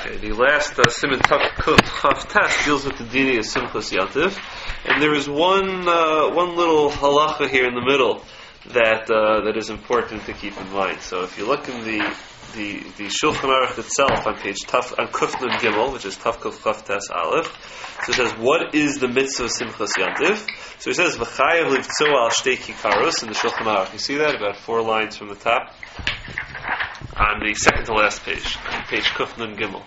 Okay, the last Siman Chav test deals with the dini of Simchas Yantiv, and there is one little halacha here in the middle that is important to keep in mind. So if you look in the Shulchan Aruch itself on page Kuf Nun Gimel, which is Tav Kuf Chav Tes Aleph, so it says, what is the mitzvah of Simchas Yantiv? So it says, V'chayav livtzo al shtei kikaros in the Shulchan Aruch. You see that? About 4 lines from the top. On the second to last page, on page Kuf Nun Gimel.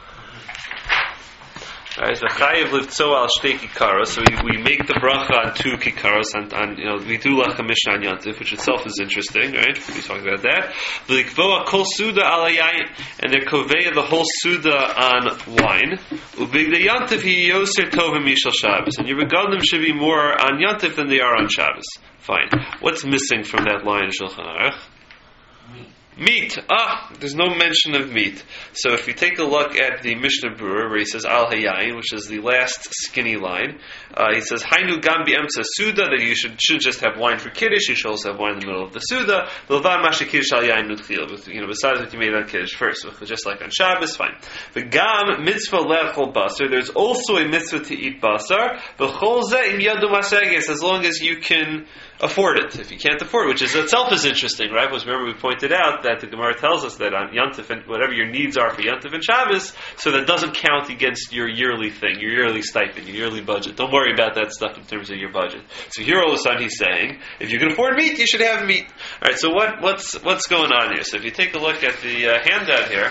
Alright, V'chayav livtzo al shtei kikaros. So we make the bracha on 2 kikaros, and we do Lacha Mishnah on Yantiv, which itself is interesting, right? We talk about that. V'likvoa kol suda al hayayin, and they're koveya the whole suda on wine. Ubigda Yantiv hi yoser tovim mishal Shabbos, and your regalim should be more on Yantiv than they are on Shabbos. Fine. What's missing from that line in Shulchan Aruch? Meat. There's no mention of meat. So if you take a look at the Mishnah Berurah, where he says Al Hayayin, which is the last skinny line, he says Hainu Gam B'Emtza Suda, that you should just have wine for Kiddush. You should also have wine in the middle of the Suda. L'van Masha Kiddush Al Yayin Nutchil. Besides what you made on Kiddush first, just like on Shabbos, fine. The Gam Mitzvah Lechol Basar. There's also a mitzvah to eat basar. B'chol Zeh Im Yadu Masages, as long as you can afford it. If you can't afford it, which is itself is interesting, right? Because remember we pointed out that the Gemara tells us that on Yantif and whatever your needs are for Yantif and Shabbos, so that doesn't count against your yearly thing, your yearly stipend, your yearly budget. Don't worry about that stuff in terms of your budget. So here all of a sudden he's saying, if you can afford meat, you should have meat. All right. So what's going on here? So if you take a look at the handout here,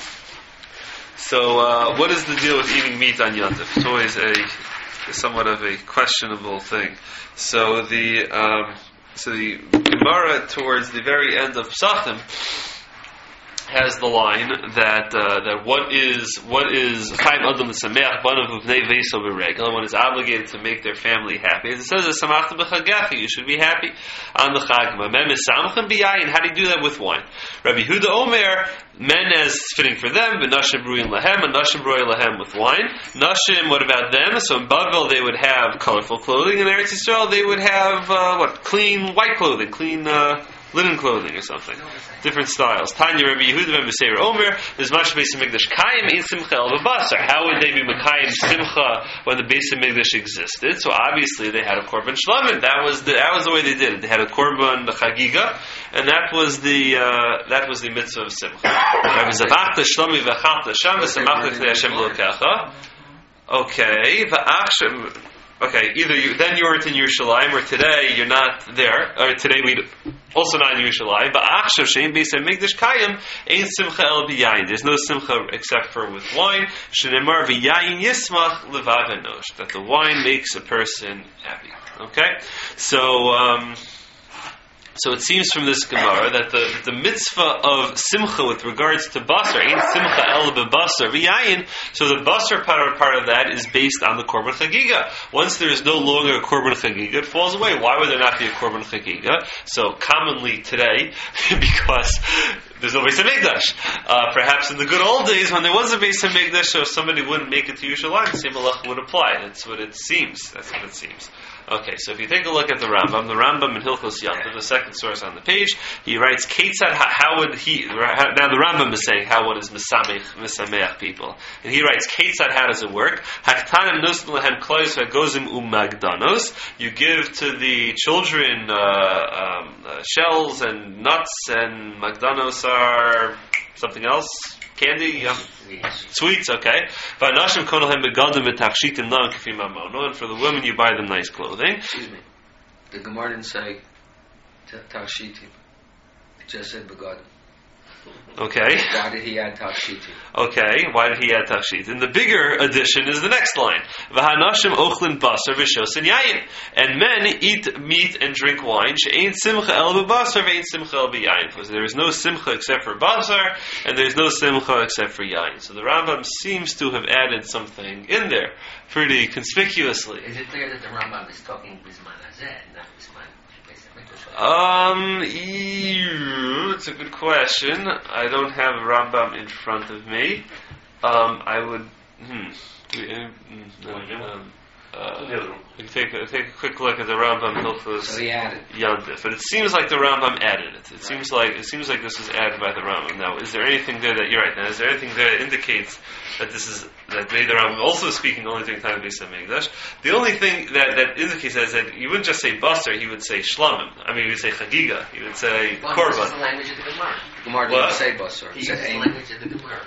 so what is the deal with eating meat on Yantif? It's always somewhat of a questionable thing. So the Gemara towards the very end of Pesachim has the line that what is Chaim Adam L'Sameach Banav Uvnei Veiso B'Regel, one is obligated to make their family happy. As it says, Samachta B'Chagecha, you should be happy on the Chag. Mem Samachim B'Yayin. How do you do that with wine? Rabbi Huda Omer, men as fitting for them, but Nashim Bruyin Lahem, and Nashim Bruyin Lahem with wine. Nashim, what about them? So in Bavel they would have colorful clothing, in Eretz Yisrael they would have clean white clothing, clean linen clothing or something. Different styles. Tanya Rabbi Yehuda ben Beseir Omer, there's much Beis HaMikdash Kayim in Simcha El V'Basar. How would they be Mekayim Simcha when the Beis HaMikdash existed? So obviously they had a Korban Shlamim. That was the way they did it. They had a Korban Chagiga, and that was the mitzvah of Simcha. Rabbi Zavachta Shlami V'Chachta Sham V'Samachta T'nei Hashem L'Okecha. Okay, either you weren't in Yerushalayim, or today you're not there, or today we also not in Yerushalayim. But Achshav Shein Beis HaMikdash Kayim Ein Simcha El B'Yayin. There's no Simcha except for with wine. Shneimar V'Yayin Yismach Levav Enosh. That the wine makes a person happy. Okay, so it seems from this Gemara that the mitzvah of Simcha with regards to Basar, ain't Simcha El B'Basar V'Yayin, so the Basar part of that is based on the Korban Chagiga. Once there is no longer a Korban Chagiga, it falls away. Why would there not be a Korban Chagiga? So commonly today, because there's no Beis HaMikdash. Perhaps in the good old days when there was a Beis HaMikdash, so if somebody wouldn't make it to Yerushalayim, the same halacha would apply. That's what it seems. Okay, so if you take a look at the Rambam in Hilchos Yantiv, the second source on the page, he writes, how would he, now the Rambam is saying, how one is Misameach people. And he writes, Ketzad, how does it work? Haktanim Nusn Lehem Klois V'Gozim Umagdanos. You give to the children shells and nuts, and Magdanos are something else. Candy, sweets, okay. And for the women, you buy them nice clothing. Excuse me. The Gemara didn't say takshitim. It just said begadim. Okay. Why did he add takshitim? Okay, why did he add takshitim? The bigger addition is the next line. V'hanashim ochlin basar v'shosin yayin. And men eat meat and drink wine. She'ain simcha el b'basar v'ain simcha el b'yayin. Because there is no simcha except for basar, and there is no simcha except for yayin. So the Rambam seems to have added something in there pretty conspicuously. Is it clear that the Rambam is talking Bisman Hazeh, not Bisman? It's a good question. I don't have Rambam in front of me. I would. we can take a quick look at the Rambam Hilchos So he added. Yantif, but it seems like the Rambam added it. It seems like this was added by the Rambam. Now, is there anything there that you're right? Now, is there anything there that indicates that made the Rambam also speaking only during time of Beis Hamikdash? The only thing that indicates that is that you wouldn't just say basar, he would say shlamim. I mean, he would say chagiga. He would say korban. This is the language of the Gemara. The Gemara didn't say basar. He It uses said the ain. language of the Gemara.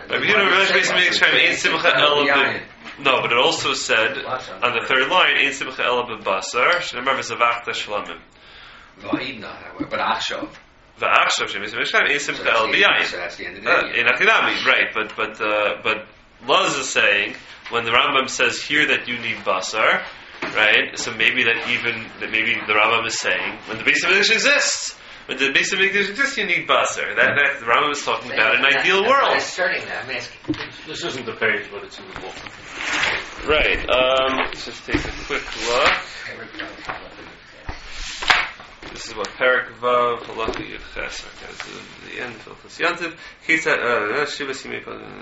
No, but it also said on the third line, Ein Simcha Ela B'Basar, Shneimar V'Zavachta Shlamim. Va'idna, but Achshav. V'Achshav Shemis Mishkan, Ein Simcha Ela B'Yayin. So that's the end of the In Akadami, right? But Luz is saying when the Rambam says here that you need basar, right? So maybe the Rambam is saying when the Beis Hamikdash exists. When the Beis Hamikdash exists, you need basar. That the Rambam is talking about an ideal world. I'm starting that. I'm asking. This isn't the page, but it's in the book. Right. Let's just take a quick look. This is what Perak Vav Halacha Yud Ches. Okay, this is the end of Hilchos Yantiv. Shivas Yimei.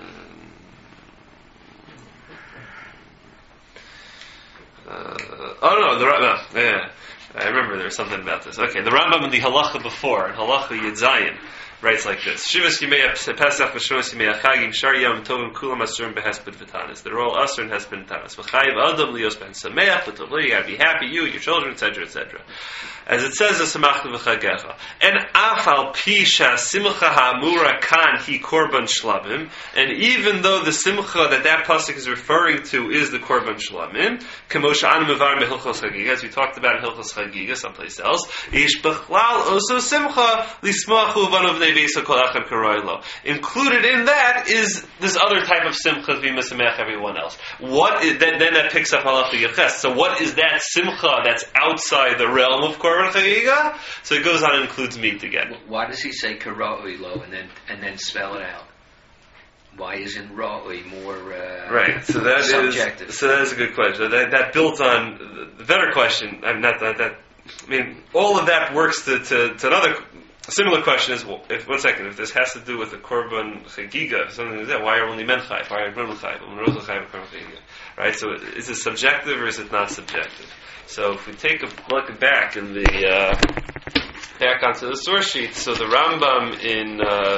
The Rambam. Yeah, I remember there was something about this. Okay, the Rambam in the Halacha before, in Halacha Yud Zayin, writes like this: Shivas Yimei Pesach v'Shivas Yimei Chagim Shar Yom Tovim Kulam Asurim Behesped V'Tanis. They're all Asur and Hesped V'Tanis. V'Chayiv Adam Lios Ben Sameach V'Tovli. You gotta be happy, you, your children, etc., etc. As it says, "Samachta v'Chagecha." And Afal Pisha Simcha Ha'amura Kan Hi Korban Shlamim. And even though the Simcha that pasuk is referring to is the Korban Shlamim, Kemosha Anu Mevar Mehilchos Chagiga, as we talked about in Hilchos Chagiga, someplace else, Ish Bechlal Oso Simcha Lismachu Vanov Nevesa Kol Echad Karoilo. Included in that is this other type of Simcha to be Misamech everyone else. Then that picks up Halacha Yeches. So what is that Simcha that's outside the realm of Korban Chagiga? So it goes on and includes meat again. Why does he say karo'ilo and then spell it out? Why isn't ra'ui more right? So that subjective? That is a good question. That built on the better question. I mean, all of that works to another similar question. Is if this has to do with the korban chagiga, something like that. Why are only men chayiv? Why are women chayiv? Right? So is it subjective or is it not subjective? So if we take a look back in the back onto the source sheet, so the Rambam in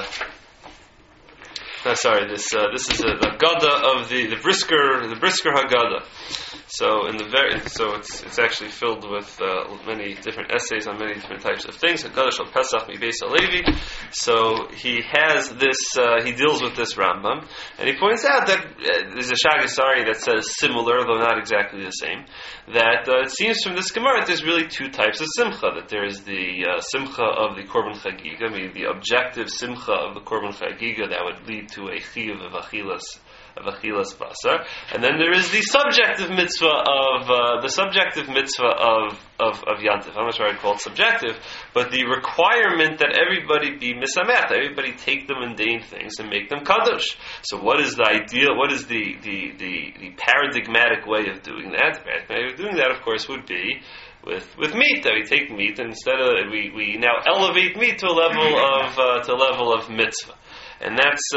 this is the Haggadah of the Brisker Haggadah. So it's actually filled with many different essays on many different types of things. Haggadah Shel Pesach Mi Beis Halevi. So he has this. He deals with this Rambam, and he points out that there's a Shagasari that says similar, though not exactly the same. That it seems from this Gemara that there's really two types of simcha. That there is the simcha of the Korban Chagiga, meaning the objective simcha of the Korban Chagiga that would lead to a chiyuv of achilas basar, and then there is the subjective mitzvah of yantif. I'm not sure I'd call it subjective, but the requirement that everybody be misamech, everybody take the mundane things and make them kadosh. So what is the ideal? What is the paradigmatic way of doing that? The paradigmatic way of doing that, of course, would be with meat. That we take meat and instead of we now elevate meat to a level of mitzvah, and that's.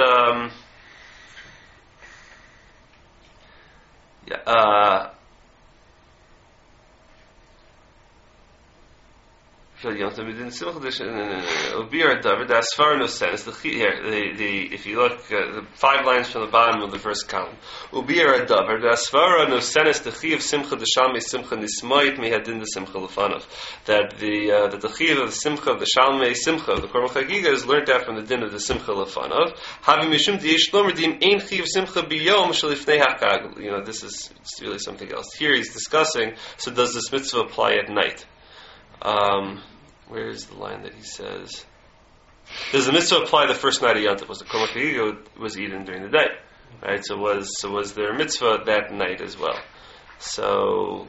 If you look, the the 5 lines from the bottom of the first column. Ubir adavar the asfara no senes the chiv simcha the shalmei simcha nismoit mehadin the simcha lefanov. That the chiv of the simcha of the shalmei simcha of the korban chagiga is learned out from the din of the simcha lefanov. Havim mishum diyesh lomer dim ein chiv simcha biyom shalifnei hakag. This is really something else. Here he's discussing. So does this mitzvah apply at night? Where is the line that he says? Does the mitzvah apply the first night of Yantif? Was the Korban Chagiga was eaten during the day, right? So was there a mitzvah that night as well? So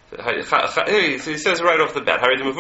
So he says right off the bat,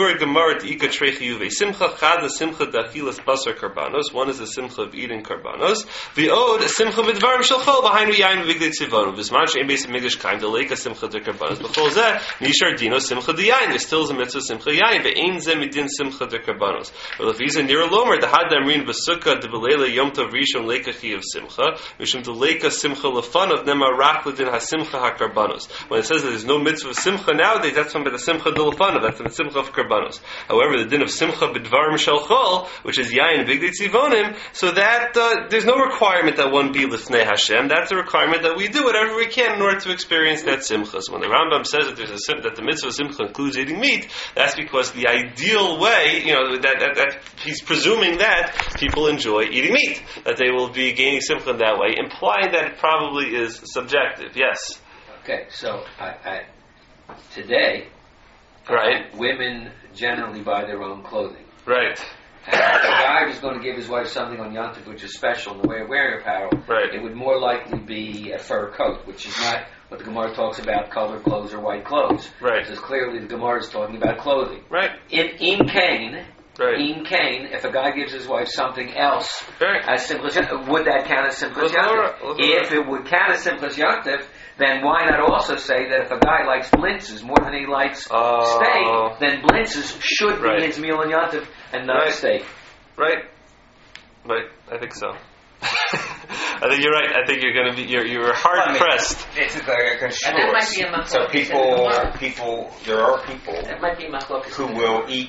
one is the simcha of eating karbanos. The ode simcha midvarim shalchol behind yayin v'bigdei tzivonu. V'zman she'en beis migish kaim deleka simcha de karbanos. B'chol zeh nishar dino simcha de yayin. There still is a mitzvah simcha yayin. Ve'ein zeh midin simcha de karbanos. But if he's a nira lomer, the had damrin b'sukkah de b'leila yom tov rishon leikachi of simcha, mishum de leika simcha lefan of nema rak l'din ha-simcha ha-karbanos. When it says that there's no mitzvah of simcha nowadays, that's from the simcha de lefan, that's the simcha of karbanos. However, the din of simcha b'dvarim shalchol, which is yayin b'igdei tzivonim, so that there's no requirement that one be lifnei Hashem. That's a requirement that we do whatever we can in order to experience that simcha. So when the Rambam says that that the mitzvah of simcha includes eating meat, that's because the ideal way, that he's presuming that people enjoy eating meat, that they will be gaining simcha in that way, implying that it probably is subjective. Yes. Okay, so today, right, women generally buy their own clothing. Right. And if a guy was going to give his wife something on Yom Tov which is special in the way of wearing apparel, right, it would more likely be a fur coat, which is not what the Gemara talks about, colored clothes or white clothes. Right. Because clearly the Gemara is talking about clothing. Right. In Cain, right, if a guy gives his wife something else, right, as Simchas Yom Tov, would that count as Simchas Yom Tov? If it would count as Simchas Yom Tov, then why not also say that if a guy likes blintzes more than he likes steak, then blintzes should be his meal on Yom Tov and not steak? Right. Right. I think so. I think you're right. I think you're going to be. You're hard pressed. It's and that might be a machlokas. So people. There are people that might be a machlokas who will eat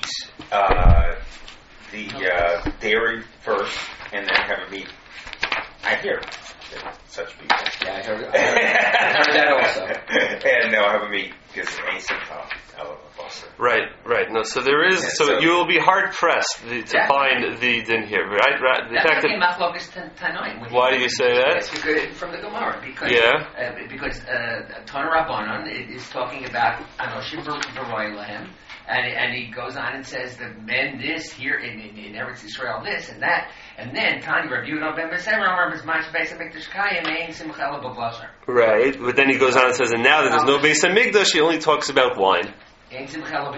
the dairy first and then have a meat. I hear such people. Yeah, I heard that also. And they'll have a meat because it ain't simcha. Right. No, so there is. Yeah, so you will be hard pressed to find the din here, right? The fact that why do you say that? It's because, from the Gemara, because Tana Rabbanon is talking about Anoshim B'Roy Lahem, and he goes on and says the men this here in Eretz Yisrael this and that, and then Tanya Rabbi Yehuda ben Besever is Mash Beis Hamikdash Kayim Ein Simcha Ela B'Blasar. Right, but then he goes on and says, and now that there's no Beis Hamikdash, he only talks about wine. He's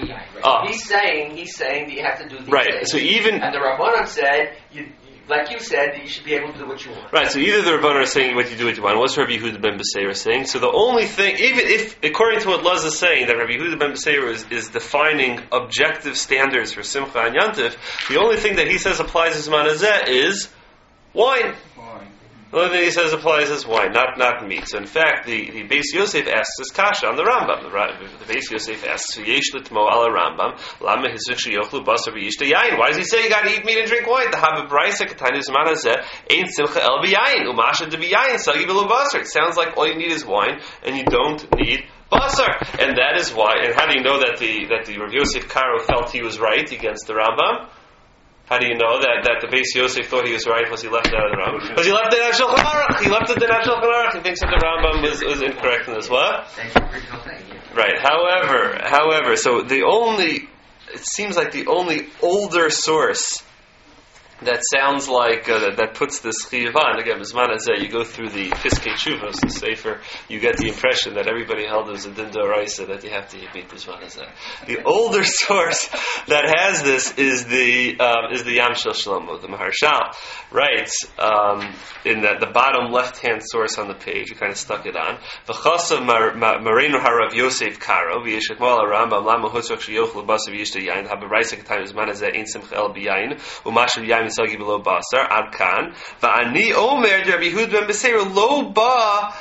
saying that you have to do these things. So even and the Rabbanon said, like you said, that you should be able to do what you want. Right. So either the Rabbanon are saying what you do what you want. What's Rabbi Yehuda ben Beseira saying? So the only thing, even if according to what Luz is saying, that Rabbi Yehuda ben Beseira is defining objective standards for Simcha and Yantif, the only thing that he says applies as Manazeh is wine. The only thing he says applies as wine, not meat. So in fact, the Beis Yosef asks this kasha on the Rambam. The Beis Yosef asks, "Yesh litmo ala Rambam, lama hizuk sheyochlu basar v'yishta yain." Why does he say you got to eat meat and drink wine? The Haba Braysa Ketani Zman Hazeh Ein Simcha El B'Yayin Umasha De B'Yayin Sagi V'Lo Basar. It sounds like all you need is wine and you don't need basar, and that is why. And how do you know that the Rav Yosef Karo felt he was right against the Rambam? How do you know that the Beis Yosef thought he was right because he left it out of the Rambam? Because he left it out of Shulchan Aruch. He left it out of Shulchan Aruch. He thinks that the Rambam was incorrect in this. What? Right. However, so it seems like the only older source that sounds like that puts this chiyuv on. Again, Bizman Hazeh, you go through the Piskei Teshuvos, the Sefer, you get the impression that everybody held as a din d'oraisa that you have to eat Bizman Hazeh. The older source that has this is the Yam Shel Shlomo, the Maharshal, writes in the bottom left-hand source on the page. You kind of stuck it on. V'chasa Mareinu Harav Yosef Karo v'yeshekmal Rambam lama hutzok sheyochlu basav yishta yain haberaysa k'tayim Bizman Hazeh ein simcha el b'yain u'mashav yain Sagi below basar ad kan va'ani omer Rabbi Yehuda ben Beseira lo ba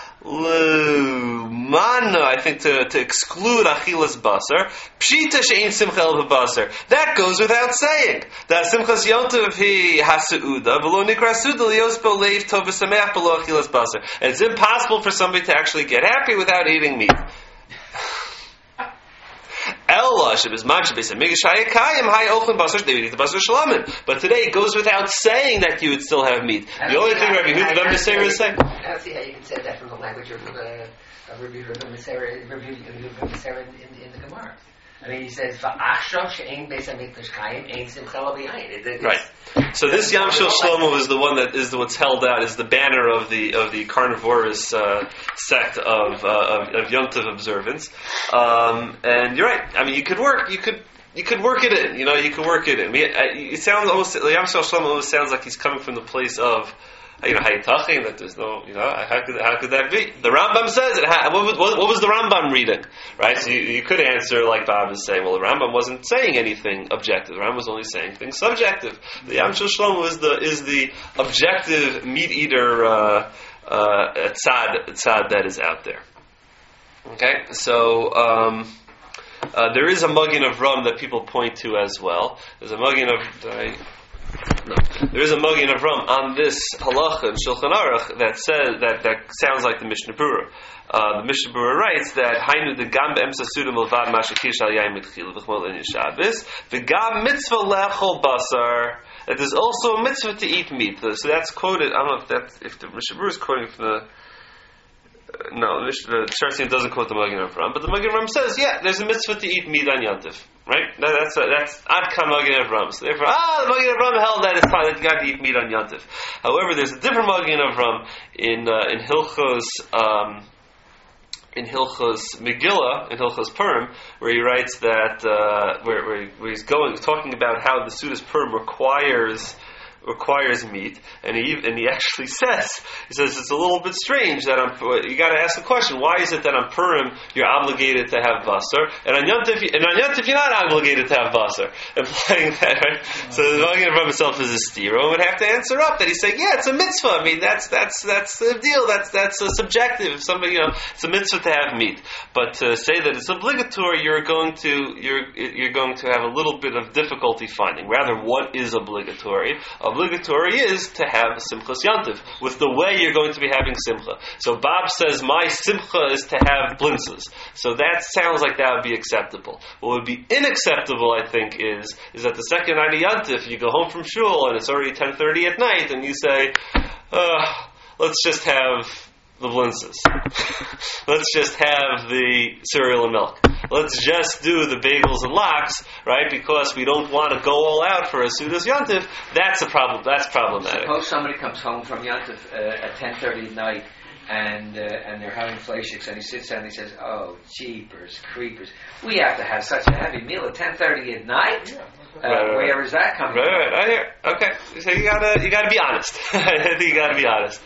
mana, I think to exclude achilas basar pshita she'ein simcha el basar. That goes without saying. That simchas Yom Tov he haseuda v'lo nikra suda lios bo leiv tov v'sameach below achilas basar. And it's impossible for somebody to actually get happy without eating meat. But today it goes without saying that you would still have meat. The only thing Rabbi Yehuda ben Beseira is saying. I don't see how you can say that from the language of Rabbi Yehuda ben Beseira in the Gemara. I mean, he says, "Va'achshav she'ein beis hamikdash kayim, ein simcha l'b'yayin." Right. So this Yom Shel Shlomo is the one that is what's held out, is the banner of the carnivorous sect of Yom Tov observance. And you're right. I mean, you could work it in. You could work it in. It sounds almost, Yom Shel Shlomo almost sounds like he's coming from the place of, Haytachim, that there's no, how could that be? The Rambam says it. What was the Rambam reading? Right? So you could answer like Bob is saying, well, the Rambam wasn't saying anything objective. The Rambam was only saying things subjective. The Yom Shel Shlomo is the objective meat eater tzad that is out there. Okay? So, there is a Magen of Ram that people point to as well. There's a Magen of... There is a Magen of Ram on this halacha in Shulchan Aruch that says that sounds like the Mishnah Berurah. The Mishnah Berurah writes that Hainu de gam be'emsa suda milvad mashakish al yaim mitchil v'chmol in Shabbos v'gam mitzvah lechol basar. That there's also a mitzvah to eat meat. So that's quoted. I don't know if the Mishnah Berurah is quoting from the. No, the Sharsian doesn't quote the Magen of Ram, but the Magen of Ram says, yeah, there's a mitzvah to eat meat on Yom Tov, right? That's Ad Kan Magen of Ram. So therefore, the Magen of Ram held that it's fine that you got to eat meat on Yom Tov. However, there's a different Magen of Ram in Hilchos Megillah, in Hilchos Purim, where he writes that where he's talking about how the Sudas Purim requires meat, and he actually says it's a little bit strange that you got to ask the question, why is it that on Purim you're obligated to have basar, and on Yom Tov you're not obligated to have basar, implying that, right? So the Magen of himself is a stiro, and would have to answer up that he's saying, yeah, it's a mitzvah. I mean, that's the deal. That's a subjective. Somebody, it's a mitzvah to have meat, but to say that it's obligatory, you're going to have a little bit of difficulty finding. Rather, what is obligatory? Obligatory is to have Simchas Yantiv, with the way you're going to be having Simcha. So Bob says, my Simcha is to have blintzes. So that sounds like that would be acceptable. What would be unacceptable, I think, is that the second night of Yantiv, you go home from shul, and it's already 10:30 at night, and you say, let's just have the blintzes. Let's just have the cereal and milk. Let's just do the bagels and lox, right? Because we don't want to go all out for a Sudas Yantiv. That's a problem. That's problematic. Suppose somebody comes home from Yantiv at 10:30 at night, and they're having fleishiks, and he sits down and he says, "Oh, jeepers, creepers! We have to have such a heavy meal at 10:30 at night." Where is that coming from? Right. Okay. So you gotta be honest. I think you gotta be honest.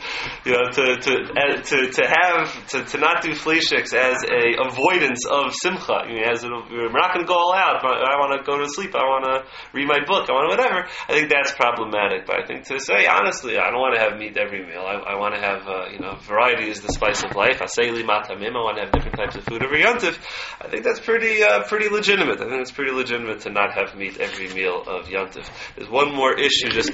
To not do fleishiks as a avoidance of simcha. We're not going to go all out. I want to go to sleep. I want to read my book. I want to whatever. I think that's problematic. But I think to say honestly, I don't want to have meat every meal. I want to have variety is the spice of life. Aseli matamim. I want to have different types of food every yontif. I think that's pretty legitimate. I think it's pretty legitimate to not have meat every meal of Yontif. There's one more issue. There's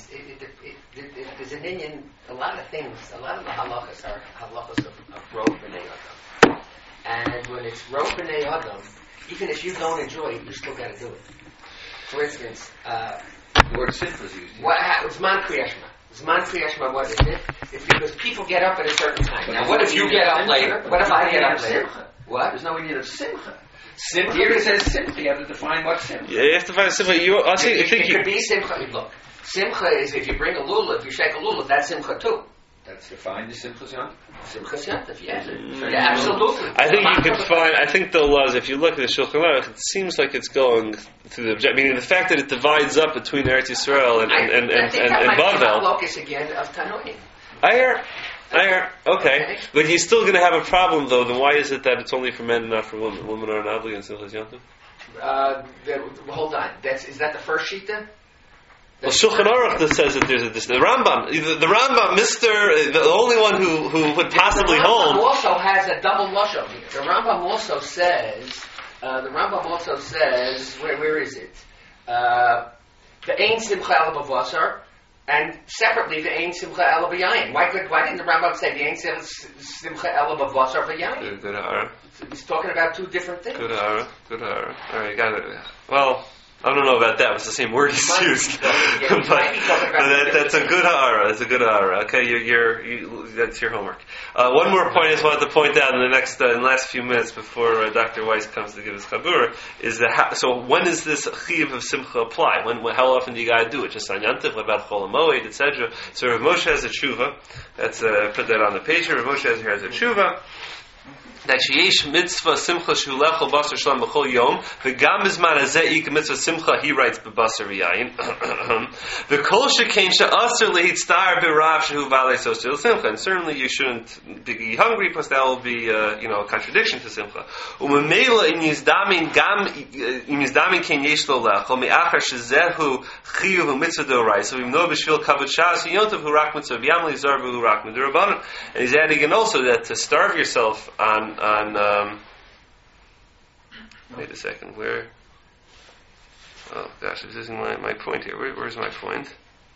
an Indian, a lot of the halachas are halachas of Rov B'nai Adam. And when it's Rov B'nai Adam, even if you don't enjoy it, you still got to do it. For instance, the word simcha is used. Zman Kriyashma. Zman Kriyashma, what is it? It's because people get up at a certain time. Now, what if you get up later? What if I get up later? What? There's no need of simcha. Simcha. Here it says simcha. You have to define what simcha. Yeah, you have to define simcha. It could be simcha. Look, simcha is if you bring a lulav, you shake a lulav, that's simcha too. That's defined as simchas yantiv. Simchas yantiv, yes. Yeah, absolutely. I think you could find. I think the laws. If you look at the Shulchan Aruch, it seems like it's going through the object. Meaning the fact that it divides up between Eretz Yisrael and Bavel. Focus again of Tanoim. I hear. Okay. But you're still going to have a problem, though. Then why is it that it's only for men and not for women? Women are not obligated in Simchas Yantiv? Hold on. Is that the first sheet then? Well, Shulchan Aruch that says that there's the Rambam. The Rambam, the only one who would possibly hold. The Rambam also has a double lashon here. The Rambam also says, where is it? The Ein Simcha Ela B'Vasar, and separately the Ein Simcha Ela B'Yayin. Why didn't the Rambam say the Ein Simcha Ela B'Vasar B'Yayin? Good Hara. He's talking about two different things. Good Hara. All right, got it. Well, I don't know about that. It's the same word he's used, but that's a good ha'ara. It's a good ha'ara. Okay, that's your homework. One more point I just wanted to point out in the last few minutes before Dr. Weiss comes to give his chabura is that so when is this chiyuv of simcha apply? How often do you got to do it? Just on Yantif? What about Chol HaMoed, etc.? So Rav Moshe has a tshuva. Let's put that on the page here. Rav Moshe has a tshuva. That sheyesh mitzvah simcha shulechol basar shalom b'chol yom v'gam bizman hazeh ik mitzvah simcha he writes b'basar v'yayin v'kol shekein she'aser lehitztar b'rav shehu v'alei sosel simcha, and certainly you shouldn't be hungry because that will be a contradiction to simcha. U'memela in yizdamin kein yesh lo lechol me'achar shezehu chiyuv u'mitzvah d'oraisa v'imno b'shvil kavod shas v'yontav hu rak mitzvah v'yam le'zar v'hu rak mitzvah. And he's adding in also that to starve yourself on wait a second, where? Oh gosh, this isn't my point here. Where's my point?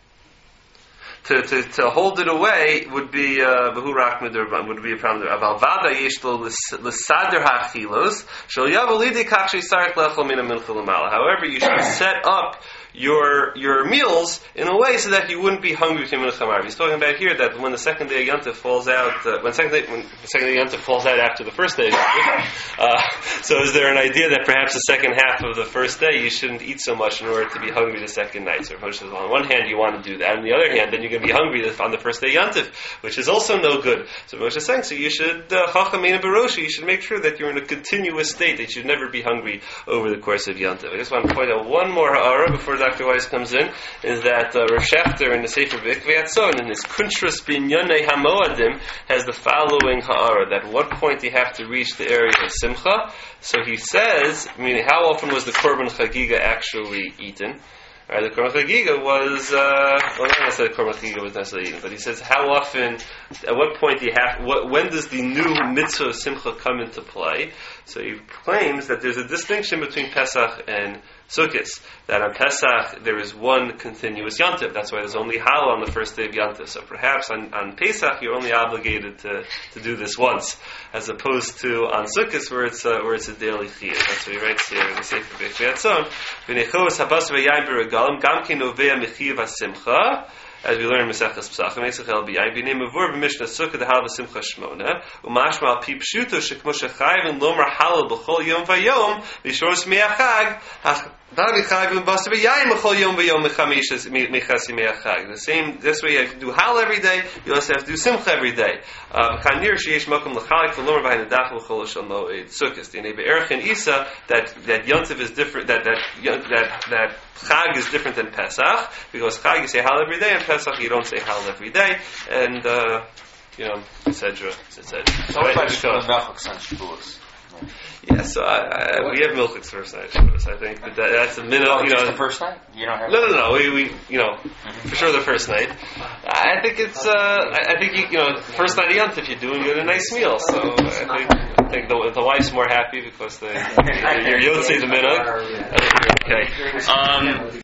To hold it away would be behurak midraban, would be a problem there. Aval vada yesh lo l'sader hachilos shel yavalidi kachei sarek lechol min mincha l'mala. However, you should set up your meals in a way so that you wouldn't be hungry to mincha marv. He's talking about here that when the second day of Yontif falls out, when the second day of Yontif falls out after the first day. So is there an idea that perhaps the second half of the first day you shouldn't eat so much in order to be hungry the second night? So Moshe says, on one hand you want to do that, on the other hand then you're going to be hungry on the first day Yontif, which is also no good. So Moshe is saying, so you should chachamein baroshi, you should make sure that you're in a continuous state, that you should never be hungry over the course of Yontif. I just want to point out one more ha'ara before Dr. Weiss comes in, is that Rav Schechter in the Sefer B'ikvei Atzon, in his Kuntras Binyonei HaMoadim, has the following ha'ara, that at what point do you have to reach the area of Simcha? So he says, meaning how often was the Korban Chagiga actually eaten? Right, the Korban Chagiga was, not necessarily the Korban Chagiga was necessarily eaten, but he says how often, at what point do you have, when does the new mitzvah of Simcha come into play? So he claims that there's a distinction between Pesach and Sukkot, that on Pesach there is one continuous Yontif. That's why there's only Hal on the first day of Yontif. So perhaps on Pesach you're only obligated to do this once, as opposed to on Sukkot where it's a daily chiyuv. That's what he writes here in the Sefer B'ikvei Atzon. V'nechos habas v'yayin b'regalim gam ki novea mechiv hasimcha. As we learn in Maseches Pesachim, Esach El B'Yayin, B'nei Mavur B'Mishnah Sukkah D'Hal V'Simcha Shmona, U'mashma Al Pi Pshuto Shekmo Shechayv and Lomar Halal B'Chol Yom V'Yom B'Shor Smei Achag Davi Chag V'Basa B'Yayin B'Chol Yom V'Yom Mechasi Mei Achag. The same, this way you have to do Hal every day, you also have to do Simcha every day. Chanir Sheyesh Mokum L'Chalik V'Lomar B'Hayin Adach V'Chol Shal Moed Sukkos. D'nei Be'erech and Isa, that Yontif is different, that Chag is different than Pesach, because Chag you say Hal every day, and Pesach you don't say Hal every day, and etc. So what about Milchiks on Shavuos? Yeah, so we have Milchiks first night Shavuos. I think that's a minimum. The first night? You don't have No. We for sure the first night. I think it's first night of Yontif you're doing a nice meal. So I think the wife's more happy because you're Yotzei the minhag. Okay.